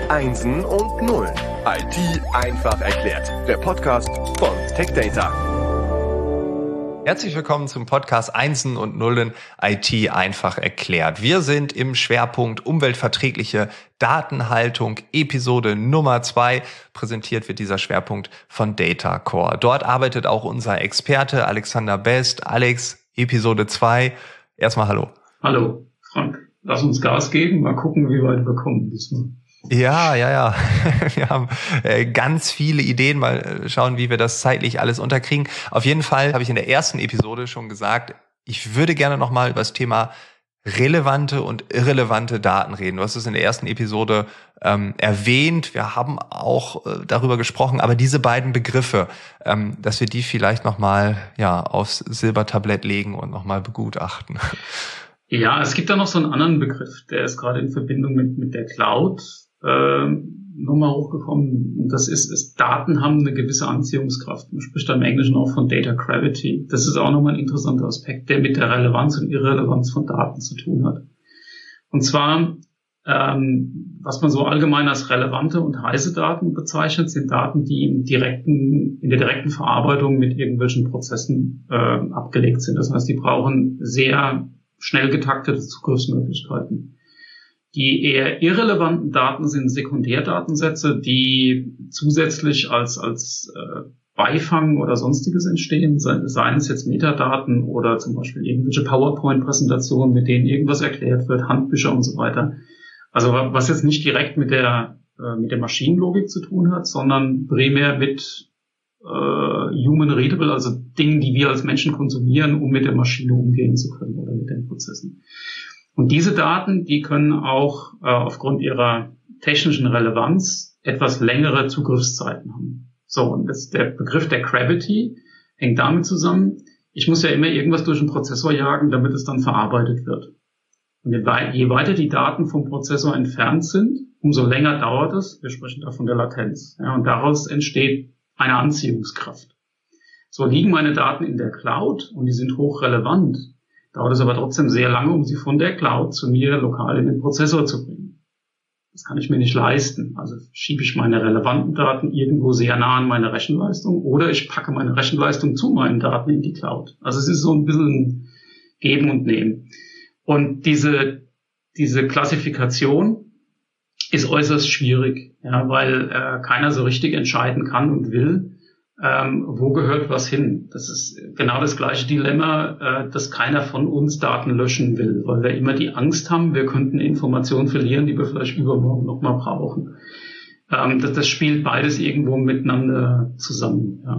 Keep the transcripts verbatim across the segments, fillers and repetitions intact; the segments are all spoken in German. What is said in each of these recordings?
Einsen und Nullen. I T einfach erklärt. Der Podcast von TechData. Herzlich willkommen zum Podcast Einsen und Nullen I T einfach erklärt. Wir sind im Schwerpunkt umweltverträgliche Datenhaltung, Episode Nummer zwei. Präsentiert wird dieser Schwerpunkt von DataCore. Dort arbeitet auch unser Experte Alexander Best. Alex, Episode zwei. Erstmal hallo. Hallo, Frank. Lass uns Gas geben, mal gucken, wie weit wir kommen diesmal. Ja, ja, ja. Wir haben äh, ganz viele Ideen. Mal schauen, wie wir das zeitlich alles unterkriegen. Auf jeden Fall habe ich in der ersten Episode schon gesagt, ich würde gerne nochmal über das Thema relevante und irrelevante Daten reden. Du hast es in der ersten Episode ähm, erwähnt. Wir haben auch äh, darüber gesprochen, aber diese beiden Begriffe, ähm, dass wir die vielleicht nochmal ja, aufs Silbertablett legen und nochmal begutachten. Ja, es gibt da noch so einen anderen Begriff, der ist gerade in Verbindung mit, mit der Cloud äh, nochmal hochgekommen. Und das ist, ist, Daten haben eine gewisse Anziehungskraft. Man spricht da im Englischen auch von Data Gravity. Das ist auch nochmal ein interessanter Aspekt, der mit der Relevanz und Irrelevanz von Daten zu tun hat. Und zwar, ähm, was man so allgemein als relevante und heiße Daten bezeichnet, sind Daten, die im direkten, in der direkten Verarbeitung mit irgendwelchen Prozessen äh, abgelegt sind. Das heißt, die brauchen sehr schnell getaktete Zugriffsmöglichkeiten. Die eher irrelevanten Daten sind Sekundärdatensätze, die zusätzlich als als äh, Beifang oder Sonstiges entstehen, seien es jetzt Metadaten oder zum Beispiel irgendwelche PowerPoint-Präsentationen, mit denen irgendwas erklärt wird, Handbücher und so weiter. Also was jetzt nicht direkt mit der äh, mit der Maschinenlogik zu tun hat, sondern primär mit äh, human readable, also Dingen, die wir als Menschen konsumieren, um mit der Maschine umgehen zu können oder mit den Prozessen. Und diese Daten, die können auch äh, aufgrund ihrer technischen Relevanz etwas längere Zugriffszeiten haben. So, und das, der Begriff der Gravity hängt damit zusammen, ich muss ja immer irgendwas durch den Prozessor jagen, damit es dann verarbeitet wird. Und je, je weiter die Daten vom Prozessor entfernt sind, umso länger dauert es. Wir sprechen da von der Latenz. Ja, und daraus entsteht eine Anziehungskraft. So liegen meine Daten in der Cloud und die sind hochrelevant. Dauert es aber trotzdem sehr lange, um sie von der Cloud zu mir lokal in den Prozessor zu bringen. Das kann ich mir nicht leisten. Also schiebe ich meine relevanten Daten irgendwo sehr nah an meine Rechenleistung oder ich packe meine Rechenleistung zu meinen Daten in die Cloud. Also es ist so ein bisschen Geben und Nehmen. Und diese, diese Klassifikation ist äußerst schwierig, ja, weil äh, keiner so richtig entscheiden kann und will, ähm, wo gehört was hin. Das ist genau das gleiche Dilemma, äh, dass keiner von uns Daten löschen will, weil wir immer die Angst haben, wir könnten Informationen verlieren, die wir vielleicht übermorgen nochmal brauchen. Ähm, das, das spielt beides irgendwo miteinander zusammen. Ja.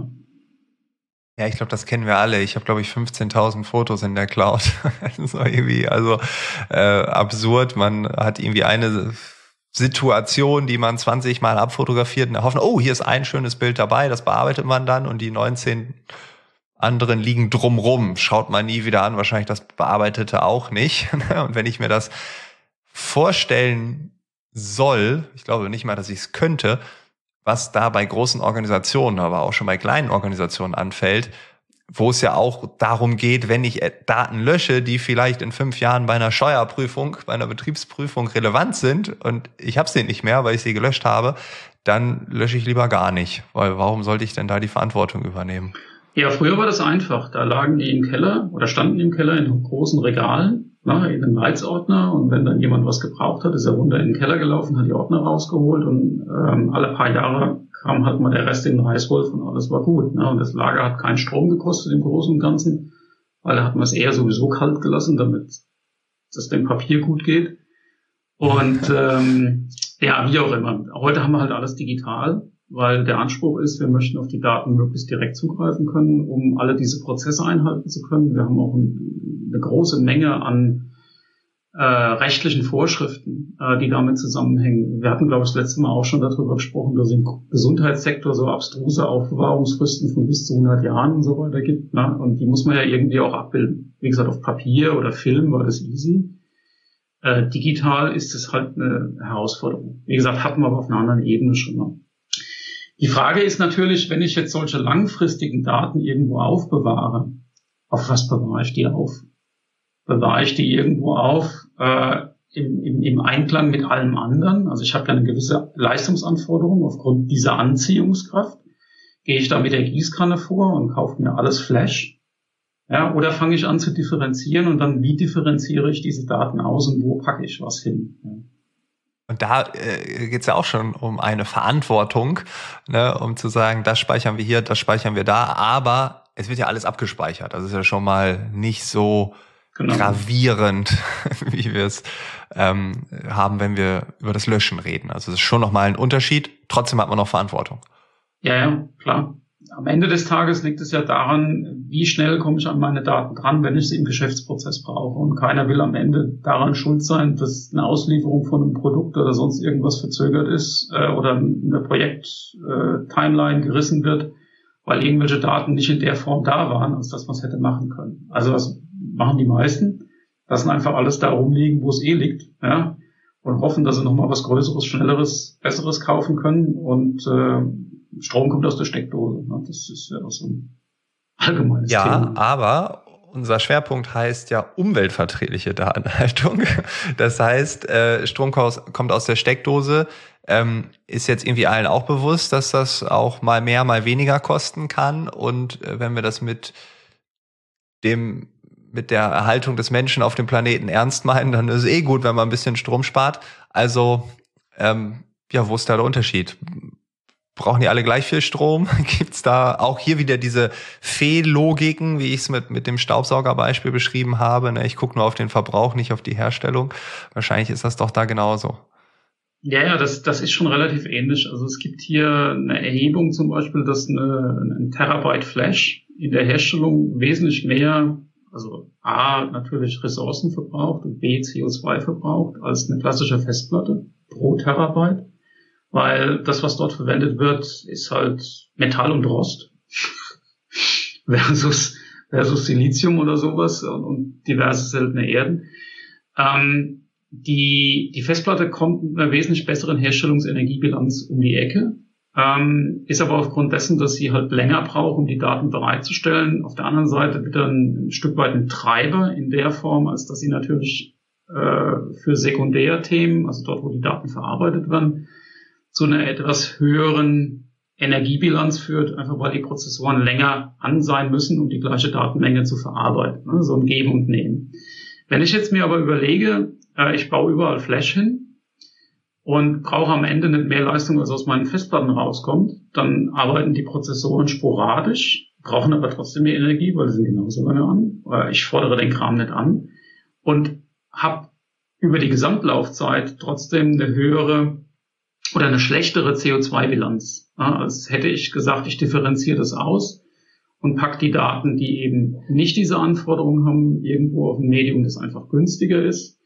Ja, ich glaube, das kennen wir alle. Ich habe, glaube ich, fünfzehntausend Fotos in der Cloud. Das ist irgendwie also äh, absurd. Man hat irgendwie eine Situation, die man zwanzig Mal abfotografiert und erhoffen, oh, hier ist ein schönes Bild dabei, das bearbeitet man dann und die neunzehn anderen liegen drumrum. Schaut man nie wieder an, wahrscheinlich das Bearbeitete auch nicht. Und wenn ich mir das vorstellen soll, ich glaube nicht mal, dass ich es könnte, was da bei großen Organisationen, aber auch schon bei kleinen Organisationen anfällt, wo es ja auch darum geht, wenn ich Daten lösche, die vielleicht in fünf Jahren bei einer Steuerprüfung, bei einer Betriebsprüfung relevant sind und ich habe sie nicht mehr, weil ich sie gelöscht habe, dann lösche ich lieber gar nicht. Weil warum sollte ich denn da die Verantwortung übernehmen? Ja, früher war das einfach. Da lagen die im Keller oder standen die im Keller in großen Regalen, ne, in einem Leitsordner und wenn dann jemand was gebraucht hat, ist er runter in den Keller gelaufen, hat die Ordner rausgeholt und ähm, alle paar Jahre kam halt mal der Rest in den Reißwolf und alles war gut. Ne? Und das Lager hat keinen Strom gekostet im Großen und Ganzen, weil da hat man es eher sowieso kalt gelassen, damit es dem Papier gut geht. Und ähm, ja, wie auch immer. Heute haben wir halt alles digital, weil der Anspruch ist, wir möchten auf die Daten möglichst direkt zugreifen können, um alle diese Prozesse einhalten zu können. Wir haben auch ein, eine große Menge an Äh, rechtlichen Vorschriften, äh, die damit zusammenhängen. Wir hatten, glaube ich, das letzte Mal auch schon darüber gesprochen, dass es im Gesundheitssektor so abstruse Aufbewahrungsfristen von bis zu hundert Jahren und so weiter gibt. Ne? Und die muss man ja irgendwie auch abbilden. Wie gesagt, auf Papier oder Film war das easy. Äh, digital ist es halt eine Herausforderung. Wie gesagt, hatten wir aber auf einer anderen Ebene schon mal. Die Frage ist natürlich, wenn ich jetzt solche langfristigen Daten irgendwo aufbewahre, auf was bewahre ich die auf? Bewahre ich die irgendwo auf, äh, im, im, im Einklang mit allem anderen. Also ich habe ja eine gewisse Leistungsanforderung aufgrund dieser Anziehungskraft. Gehe ich da mit der Gießkanne vor und kaufe mir alles Flash? Ja, oder fange ich an zu differenzieren und dann, wie differenziere ich diese Daten aus und wo packe ich was hin? Ja. Und da äh, geht es ja auch schon um eine Verantwortung, ne, um zu sagen, das speichern wir hier, das speichern wir da, aber es wird ja alles abgespeichert. Das ist ja schon mal nicht so genau gravierend, wie wir es ähm, haben, wenn wir über das Löschen reden. Also es ist schon nochmal ein Unterschied, trotzdem hat man noch Verantwortung. Ja, ja, klar. Am Ende des Tages liegt es ja daran, wie schnell komme ich an meine Daten dran, wenn ich sie im Geschäftsprozess brauche. Und keiner will am Ende daran schuld sein, dass eine Auslieferung von einem Produkt oder sonst irgendwas verzögert ist äh, oder eine Projekt-Timeline äh, gerissen wird, weil irgendwelche Daten nicht in der Form da waren, als dass man es hätte machen können. Also was machen die meisten? Lassen einfach alles da rumliegen, wo es eh liegt, ja, und hoffen, dass sie nochmal was Größeres, Schnelleres, Besseres kaufen können und äh, Strom kommt aus der Steckdose. Ne? Das ist ja auch so ein allgemeines ja, Thema. Ja, aber unser Schwerpunkt heißt ja umweltverträgliche Datenhaltung. Das heißt, äh, Strom kommt aus der Steckdose. Ähm, ist jetzt irgendwie allen auch bewusst, dass das auch mal mehr, mal weniger kosten kann. Und äh, wenn wir das mit dem mit der Erhaltung des Menschen auf dem Planeten ernst meinen, dann ist es eh gut, wenn man ein bisschen Strom spart. Also, ähm, ja, wo ist da der Unterschied? Brauchen die alle gleich viel Strom? Gibt's da auch hier wieder diese Fehllogiken, wie ich es mit mit dem Staubsaugerbeispiel beschrieben habe? Ne? Ich gucke nur auf den Verbrauch, nicht auf die Herstellung. Wahrscheinlich ist das doch da genauso. Ja, ja, das das ist schon relativ ähnlich. Also es gibt hier eine Erhebung zum Beispiel, dass eine, ein Terabyte Flash in der Herstellung wesentlich mehr, also A, natürlich Ressourcen verbraucht und B, C O zwei verbraucht als eine klassische Festplatte pro Terabyte. Weil das, was dort verwendet wird, ist halt Metall und Rost versus, versus Silizium oder sowas und, und diverse seltene Erden. Ähm, die, die Festplatte kommt mit einer wesentlich besseren Herstellungsenergiebilanz um die Ecke, ähm, ist aber aufgrund dessen, dass sie halt länger braucht, um die Daten bereitzustellen, auf der anderen Seite wieder ein, ein Stück weit ein Treiber in der Form, als dass sie natürlich äh, für Sekundärthemen, also dort, wo die Daten verarbeitet werden, zu einer etwas höheren Energiebilanz führt, einfach weil die Prozessoren länger an sein müssen, um die gleiche Datenmenge zu verarbeiten. Ne? So ein Geben und Nehmen. Wenn ich jetzt mir aber überlege, äh, ich baue überall Flash hin und brauche am Ende nicht mehr Leistung, als aus meinen Festplatten rauskommt, dann arbeiten die Prozessoren sporadisch, brauchen aber trotzdem mehr Energie, weil sie sind genauso lange an. Äh, ich fordere den Kram nicht an und habe über die Gesamtlaufzeit trotzdem eine höhere oder eine schlechtere C O zwei Bilanz. Ja, als hätte ich gesagt, ich differenziere das aus und pack die Daten, die eben nicht diese Anforderungen haben, irgendwo auf ein Medium, das einfach günstiger ist.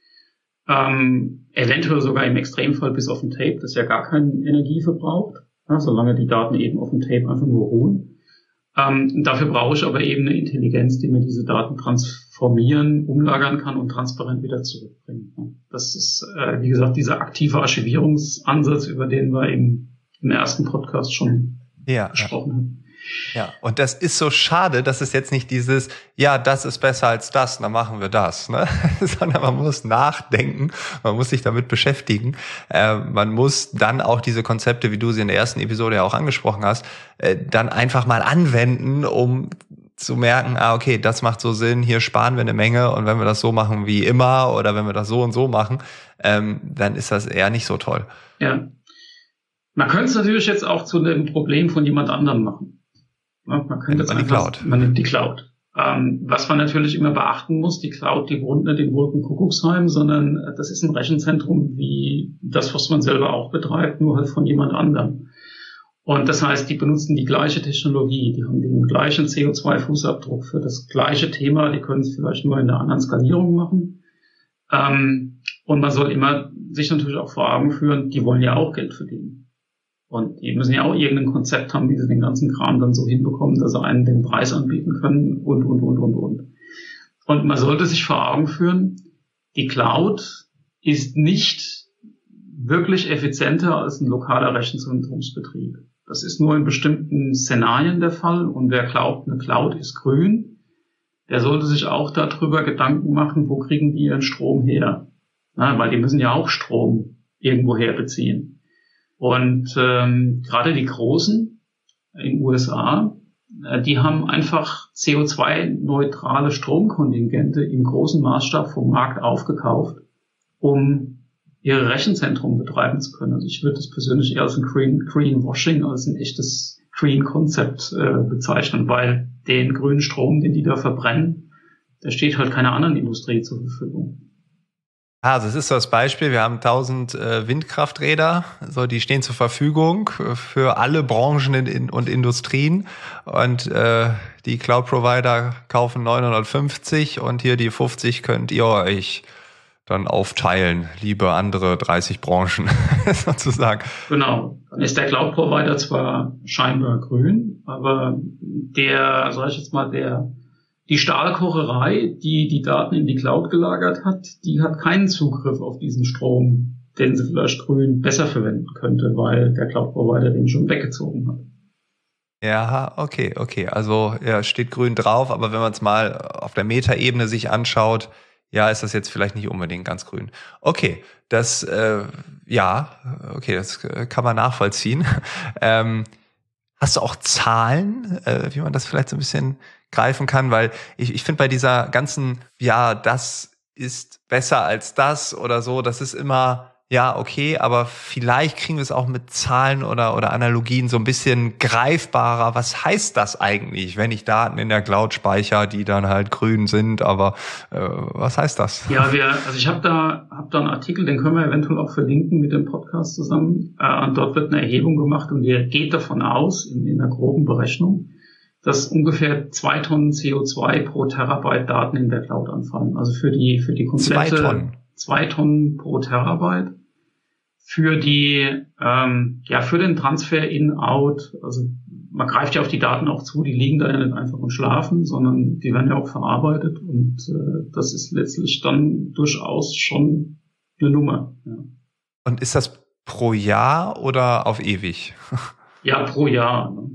Ähm, eventuell sogar im Extremfall bis auf ein Tape, das ja gar keine Energie verbraucht, ja, solange die Daten eben auf dem Tape einfach nur ruhen. Ähm, dafür brauche ich aber eben eine Intelligenz, die mir diese Daten transformieren, umlagern kann und transparent wieder zurückbringen. Das ist, äh, wie gesagt, dieser aktive Archivierungsansatz, über den wir im, im ersten Podcast schon ja, gesprochen ja. haben. Ja, und das ist so schade, dass es jetzt nicht dieses, ja, das ist besser als das, dann machen wir das, ne? Sondern man muss nachdenken, man muss sich damit beschäftigen. Äh, man muss dann auch diese Konzepte, wie du sie in der ersten Episode ja auch angesprochen hast, äh, dann einfach mal anwenden, um zu merken, ah, okay, das macht so Sinn, hier sparen wir eine Menge und wenn wir das so machen wie immer oder wenn wir das so und so machen, ähm, dann ist das eher nicht so toll. Ja. Man könnte es natürlich jetzt auch zu einem Problem von jemand anderem machen. Man könnte jetzt die einfach, Cloud. Man nimmt die Cloud. Ähm, was man natürlich immer beachten muss, die Cloud, die wohnt nicht in Wolkenkuckucksheim, sondern das ist ein Rechenzentrum wie das, was man selber auch betreibt, nur halt von jemand anderem. Und das heißt, die benutzen die gleiche Technologie, die haben den gleichen C O zwei Fußabdruck für das gleiche Thema, die können es vielleicht nur in einer anderen Skalierung machen. Ähm, und man soll immer sich natürlich auch vor Augen führen, die wollen ja auch Geld verdienen. Und die müssen ja auch irgendein Konzept haben, wie sie den ganzen Kram dann so hinbekommen, dass sie einen den Preis anbieten können und, und, und, und, und. Und man sollte sich vor Augen führen, die Cloud ist nicht wirklich effizienter als ein lokaler Rechenzentrumsbetrieb. Das ist nur in bestimmten Szenarien der Fall. Und wer glaubt, eine Cloud ist grün, der sollte sich auch darüber Gedanken machen, wo kriegen die ihren Strom her. Na, weil die müssen ja auch Strom irgendwoher beziehen. Und ähm, gerade die Großen in den U S A, äh, die haben einfach C O zwei neutrale Stromkontingente im großen Maßstab vom Markt aufgekauft, um ihre Rechenzentren betreiben zu können. Also ich würde das persönlich eher als ein Green, Greenwashing, als ein echtes Green-Konzept äh, bezeichnen, weil den grünen Strom, den die da verbrennen, der steht halt keiner anderen Industrie zur Verfügung. Also es ist so das Beispiel, wir haben tausend äh, Windkrafträder, so die stehen zur Verfügung für alle Branchen in, in, und Industrien und äh, die Cloud-Provider kaufen neunhundertfünfzig und hier die fünfzig könnt ihr euch dann aufteilen, liebe andere dreißig Branchen sozusagen. Genau, dann ist der Cloud-Provider zwar scheinbar grün, aber der, sag ich jetzt mal, der die Stahlkocherei, die die Daten in die Cloud gelagert hat, die hat keinen Zugriff auf diesen Strom, den sie vielleicht grün besser verwenden könnte, weil der Cloud-Provider den schon weggezogen hat. Ja, okay, okay. Also ja, steht grün drauf, aber wenn man es mal auf der Metaebene sich anschaut, ja, ist das jetzt vielleicht nicht unbedingt ganz grün. Okay, das, äh, ja, okay, das kann man nachvollziehen. Ähm, hast du auch Zahlen, äh, wie man das vielleicht so ein bisschen greifen kann? Weil ich, ich finde bei dieser ganzen, ja, das ist besser als das oder so, das ist immer, ja, okay, aber vielleicht kriegen wir es auch mit Zahlen oder, oder Analogien so ein bisschen greifbarer. Was heißt das eigentlich, wenn ich Daten in der Cloud speichere, die dann halt grün sind, aber äh, was heißt das? Ja, wir, also ich habe da, hab da einen Artikel, den können wir eventuell auch verlinken mit dem Podcast zusammen. Äh, und dort wird eine Erhebung gemacht und die geht davon aus, in, in einer groben Berechnung, dass ungefähr zwei Tonnen C O zwei pro Terabyte Daten in der Cloud anfallen. Also für die, für die komplette Zwei Tonnen. Zwei Tonnen pro Terabyte. Für die, ähm, ja, für den Transfer in-out, also man greift ja auf die Daten auch zu, die liegen da ja nicht einfach und schlafen, sondern die werden ja auch verarbeitet und äh, das ist letztlich dann durchaus schon eine Nummer. Ja. Und ist das pro Jahr oder auf ewig? Ja, pro Jahr. Ne?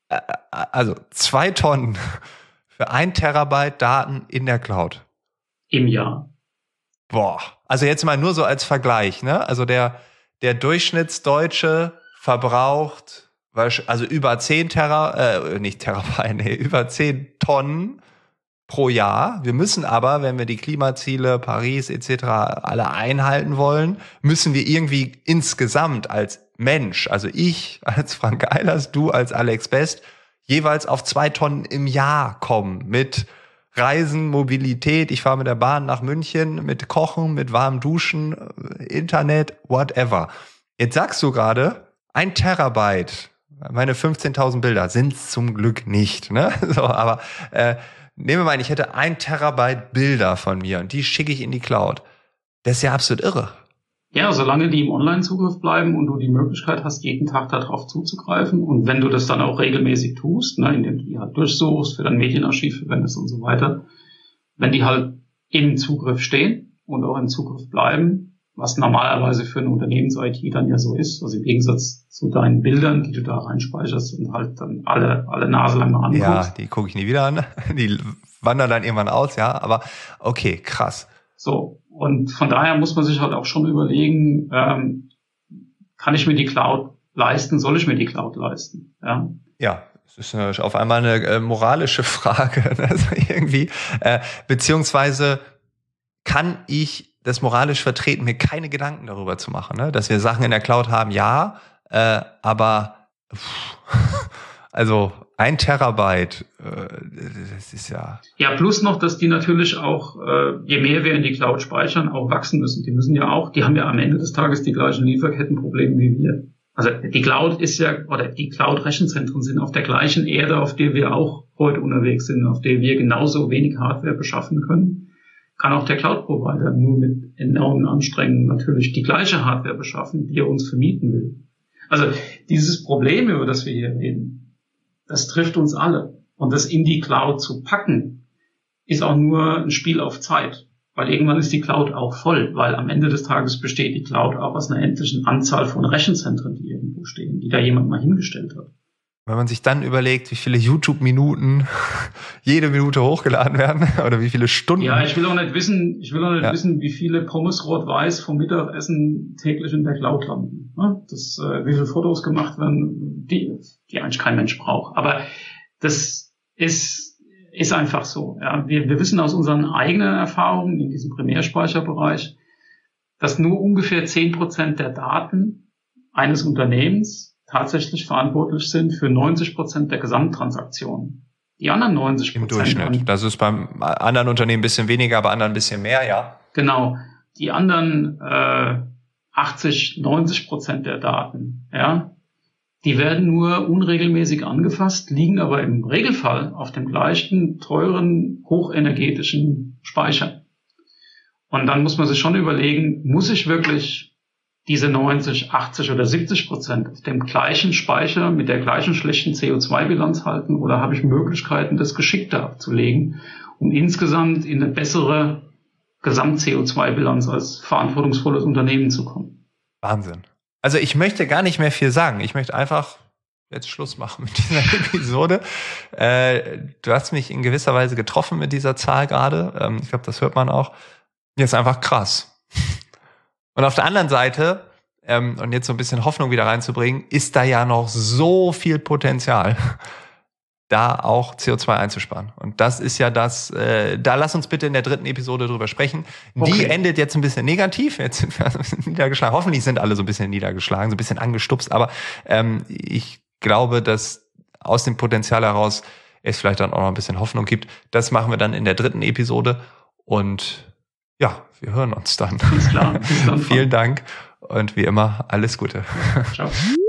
Also zwei Tonnen für ein Terabyte Daten in der Cloud. Im Jahr. Boah, also jetzt mal nur so als Vergleich, ne? Also der Der Durchschnittsdeutsche verbraucht also über zehn Tera, äh, nicht Terabyte, nee, über zehn Tonnen pro Jahr. Wir müssen aber, wenn wir die Klimaziele, Paris et cetera alle einhalten wollen, müssen wir irgendwie insgesamt als Mensch, also ich als Frank Eilers, du als Alex Best, jeweils auf zwei Tonnen im Jahr kommen mit Reisen, Mobilität, ich fahre mit der Bahn nach München, mit Kochen, mit warmem Duschen, Internet, whatever. Jetzt sagst du gerade, ein Terabyte, meine fünfzehntausend Bilder sind's zum Glück nicht, ne? So, aber äh, nehmen wir mal an, ich hätte ein Terabyte Bilder von mir und die schicke ich in die Cloud. Das ist ja absolut irre. Ja, solange die im Online-Zugriff bleiben und du die Möglichkeit hast, jeden Tag darauf zuzugreifen und wenn du das dann auch regelmäßig tust, ne, indem du die halt durchsuchst, für dein Medienarchiv verwendest und so weiter, wenn die halt im Zugriff stehen und auch im Zugriff bleiben, was normalerweise für eine Unternehmens-I T dann ja so ist, also im Gegensatz zu deinen Bildern, die du da reinspeicherst und halt dann alle alle Nase lang mal anguckst. Ja, die gucke ich nie wieder an, die wandern dann irgendwann aus, ja, aber okay, krass. So, und von daher muss man sich halt auch schon überlegen, ähm, kann ich mir die Cloud leisten, soll ich mir die Cloud leisten? Ja, ja, es ist auf einmal eine äh, moralische Frage, also irgendwie, äh, beziehungsweise kann ich das moralisch vertreten, mir keine Gedanken darüber zu machen, ne? Dass wir Sachen in der Cloud haben, ja, äh, aber pff, also ein Terabyte, äh, das ist ja... Ja, plus noch, dass die natürlich auch, äh, je mehr wir in die Cloud speichern, auch wachsen müssen. Die müssen ja auch, die haben ja am Ende des Tages die gleichen Lieferkettenprobleme wie wir. Also die Cloud ist ja, oder die Cloud-Rechenzentren sind auf der gleichen Erde, auf der wir auch heute unterwegs sind, auf der wir genauso wenig Hardware beschaffen können, kann auch der Cloud-Provider nur mit enormen Anstrengungen natürlich die gleiche Hardware beschaffen, die er uns vermieten will. Also dieses Problem, über das wir hier reden, das trifft uns alle. Und das in die Cloud zu packen, ist auch nur ein Spiel auf Zeit. Weil irgendwann ist die Cloud auch voll. Weil am Ende des Tages besteht die Cloud auch aus einer endlichen Anzahl von Rechenzentren, die irgendwo stehen, die da jemand mal hingestellt hat. Wenn man sich dann überlegt, wie viele YouTube-Minuten jede Minute hochgeladen werden oder wie viele Stunden. Ja, ich will auch nicht wissen, ich will auch nicht ja. wissen, wie viele Pommes Rot-Weiß vom Mittagessen täglich in der Cloud landen. Das, äh, wie viele Fotos gemacht werden, die, die eigentlich kein Mensch braucht. Aber das ist, ist einfach so. Ja, wir, wir wissen aus unseren eigenen Erfahrungen in diesem Primärspeicherbereich, dass nur ungefähr zehn Prozent der Daten eines Unternehmens tatsächlich verantwortlich sind für neunzig Prozent der Gesamttransaktionen. Die anderen neunzig Prozent. Im Durchschnitt. Das ist beim anderen Unternehmen ein bisschen weniger, bei anderen ein bisschen mehr, ja. Genau. Die anderen äh, achtzig, neunzig Prozent der Daten, ja, die werden nur unregelmäßig angefasst, liegen aber im Regelfall auf dem gleichen teuren, hochenergetischen Speicher. Und dann muss man sich schon überlegen, muss ich wirklich diese neunzig, achtzig oder siebzig Prozent auf dem gleichen Speicher mit der gleichen schlechten C O zwei Bilanz halten oder habe ich Möglichkeiten, das geschickter abzulegen, um insgesamt in eine bessere Gesamt-C O zwei Bilanz als verantwortungsvolles Unternehmen zu kommen? Wahnsinn. Also ich möchte gar nicht mehr viel sagen. Ich möchte einfach jetzt Schluss machen mit dieser Episode. Äh, du hast mich in gewisser Weise getroffen mit dieser Zahl gerade. Ähm, ich glaube, das hört man auch. Jetzt einfach krass. Und auf der anderen Seite, ähm, und jetzt so ein bisschen Hoffnung wieder reinzubringen, ist da ja noch so viel Potenzial, da auch C O zwei einzusparen. Und das ist ja das, äh, da lass uns bitte in der dritten Episode drüber sprechen. Okay. Die endet jetzt ein bisschen negativ, jetzt sind wir ein bisschen niedergeschlagen. Hoffentlich sind alle so ein bisschen niedergeschlagen, so ein bisschen angestupst, aber ähm, ich glaube, dass aus dem Potenzial heraus es vielleicht dann auch noch ein bisschen Hoffnung gibt. Das machen wir dann in der dritten Episode und ja, wir hören uns dann. Alles klar. Bis dann. Vielen Dank und wie immer alles Gute. Ciao.